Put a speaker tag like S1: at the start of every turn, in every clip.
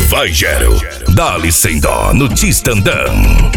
S1: Vai, Gero, dá-lhe sem dó no Tistandão.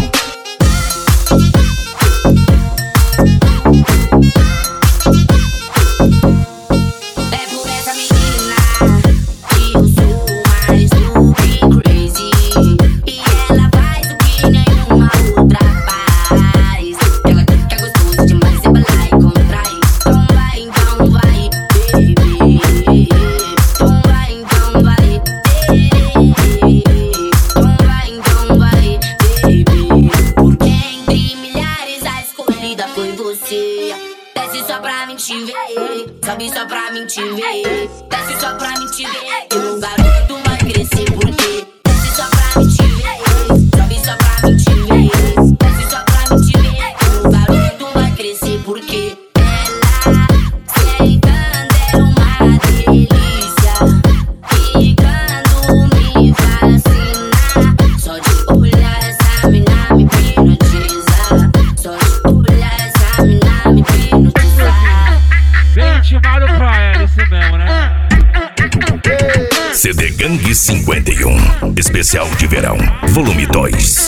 S2: Desce só pra mim te ver, sobe só pra mim te ver. Desce só pra mim te ver, e o garoto vai crescer porque. Desce só pra mim te ver, sobe só pra mim te ver. Desce só pra mim te ver, e o garoto vai crescer porque. Ela sentando é uma delícia, ficando me fascina. Só de olhar essa mina me hipnotiza. Só de olhar essa mina me hipnotiza.
S3: Bem intimado pra ela, isso mesmo, né?
S1: CD Gangue 51, especial de verão, volume 2.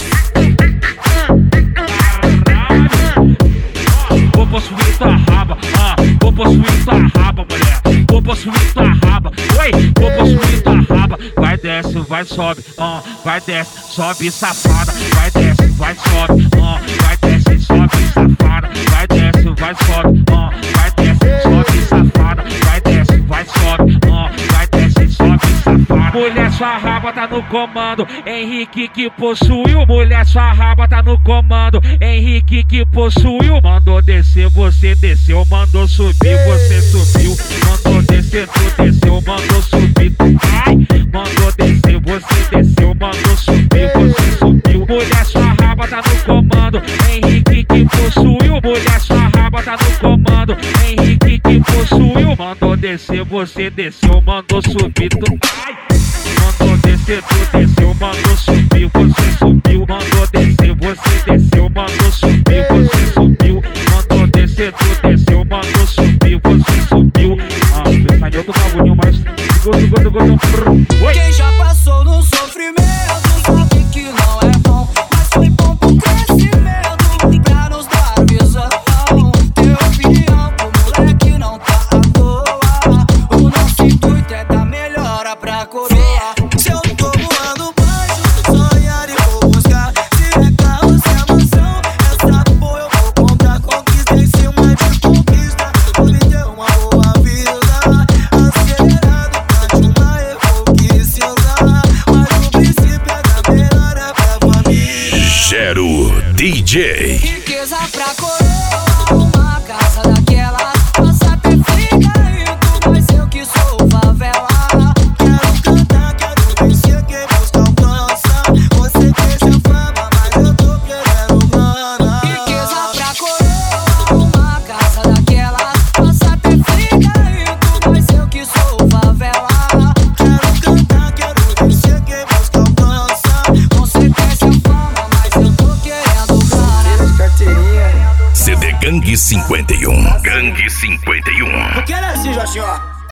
S3: Vou possuir tua raba, vou possuir tua raba, mulher. Vou possuir tua raba, oi, vou possuir tua raba. Vai desce, vai sobe, vai desce, sobe safada. Vai desce, vai sobe, vai desce, sobe safada. Vai desce, vai sobe, vai desce, sobe safada. Vai desce, vai sobe, vai desce, sobe safada. Mulher, sua raba tá no comando, Henrique que possuiu. Mulher, sua raba tá no comando, Henrique que possuiu. Mandou descer, você desceu, mandou subir, você subiu. Mandou descer, tu desceu, mandou subir, tu vai. Mandou descer, você desceu, mandou subir, você subiu. Mulher, sua raba tá no comando, Henrique que possuiu. Mulher, sua raba tá no comando, Henrique que possuiu. Mandou descer, você desceu, mandou subir, tu vai. Mandou descer, tu desceu, mandou subir, você subiu. Mandou descer, você desceu, mandou subir, você subiu. Mandou descer, tu desceu, mandou subir, você subiu. Pensar em outro bagulhinho, mas oi.
S4: Quem já passou no sofrimento sabe que não é bom, mas foi bom pro crescimento, pra nos dar visão. Ter opinião, o moleque não tá à toa. O nosso intuito é dar melhora pra coroa. Se eu tô voando baixo, sonhar e vou buscar. Se é carro, se é mansão, essa porra eu vou comprar. Conquista em cima de conquista, vou me ter uma boa vida. Acelerado, tá de uma evolução. Mas o princípio é dar melhora pra família.
S1: Gero DJ.
S4: Riqueza pra coroa.